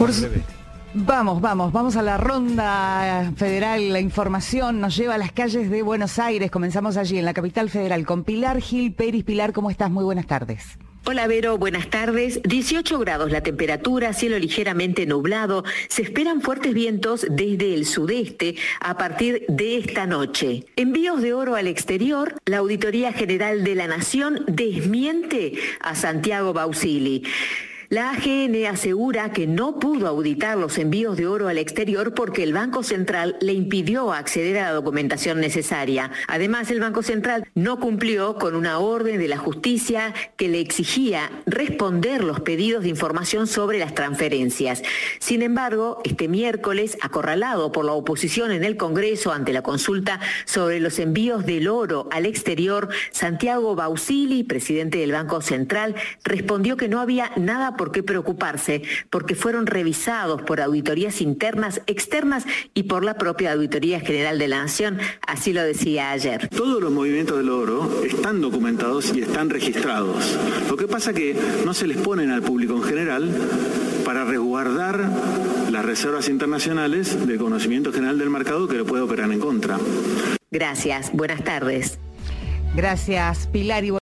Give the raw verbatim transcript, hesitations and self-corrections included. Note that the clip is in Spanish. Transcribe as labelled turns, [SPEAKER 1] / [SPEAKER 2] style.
[SPEAKER 1] Por su... Vamos, vamos, vamos a la ronda federal. La información nos lleva a las calles de Buenos Aires. Comenzamos allí, en la capital federal, con Pilar Gil Peris. Pilar, ¿cómo estás? Muy buenas tardes.
[SPEAKER 2] Hola Vero, buenas tardes. dieciocho grados la temperatura, cielo ligeramente nublado. Se esperan fuertes vientos desde el sudeste a partir de esta noche. Envíos de oro al exterior. La Auditoría General de la Nación desmiente a Santiago Bausili. La A G N asegura que no pudo auditar los envíos de oro al exterior porque el Banco Central le impidió acceder a la documentación necesaria. Además, el Banco Central no cumplió con una orden de la justicia que le exigía responder los pedidos de información sobre las transferencias. Sin embargo, este miércoles, acorralado por la oposición en el Congreso ante la consulta sobre los envíos del oro al exterior, Santiago Bausili, presidente del Banco Central, respondió que no había nada por qué preocuparse, porque fueron revisados por auditorías internas, externas y por la propia Auditoría General de la Nación, así lo decía ayer.
[SPEAKER 3] Todos los movimientos del oro están documentados y están registrados. Lo que pasa que no se les ponen al público en general para resguardar las reservas internacionales del conocimiento general del mercado que lo puede operar en contra.
[SPEAKER 2] Gracias, buenas tardes.
[SPEAKER 1] Gracias, Pilar. Y